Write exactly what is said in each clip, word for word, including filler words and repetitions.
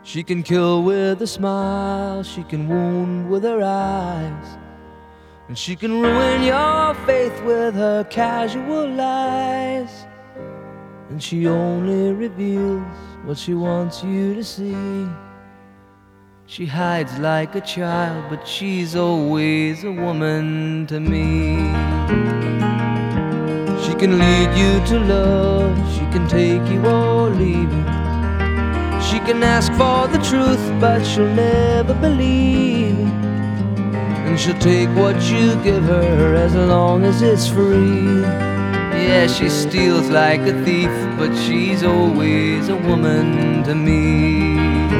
She can kill with a smile, she can wound with her eyes, and she can ruin your faith with her casual lies. And she only reveals what she wants you to see. She hides like a child, but she's always a woman to me. She can lead you to love, she can take you or leave you. She can ask for the truth, but she'll never believe. And she'll take what you give her as long as it's free. Yeah, she steals like a thief, but she's always a woman to me.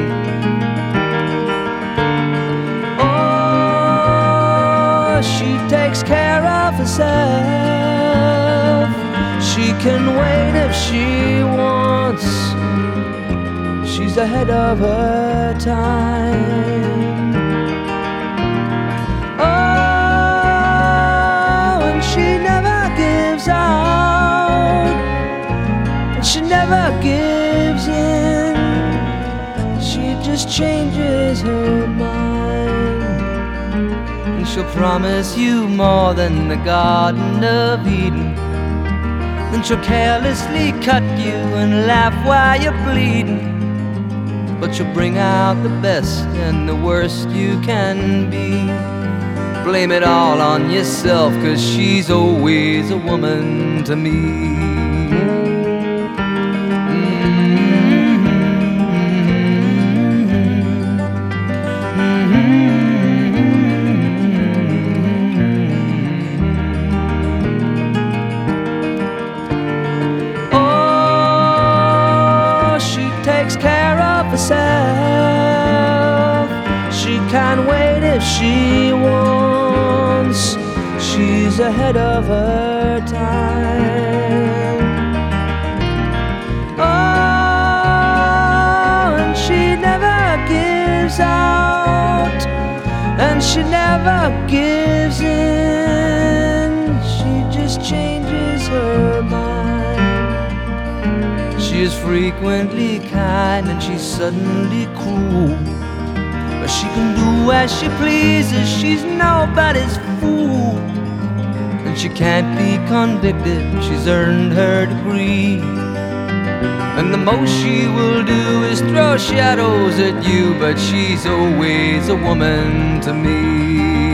Oh, she takes care of herself. She can wait if she wants. She's ahead of her time. Oh, and she never gives out, and she never gives in. She just changes her mind, and she'll promise you more than the Garden of Eden. Then she'll carelessly cut you and laugh while you're bleeding. But she'll bring out the best and the worst you can be. Blame it all on yourself, 'cause she's always a woman to me. Oh, she takes care of herself. She can't wait if she wants. She's ahead of her time. Oh, and she never gives out, and she never gives in. She just changes her mind. She is frequently kind and she's suddenly cruel, but she can do as she pleases, she's nobody's fool. And she can't be convicted, she's earned her degree. And the most she will do is throw shadows at you, but she's always a woman to me.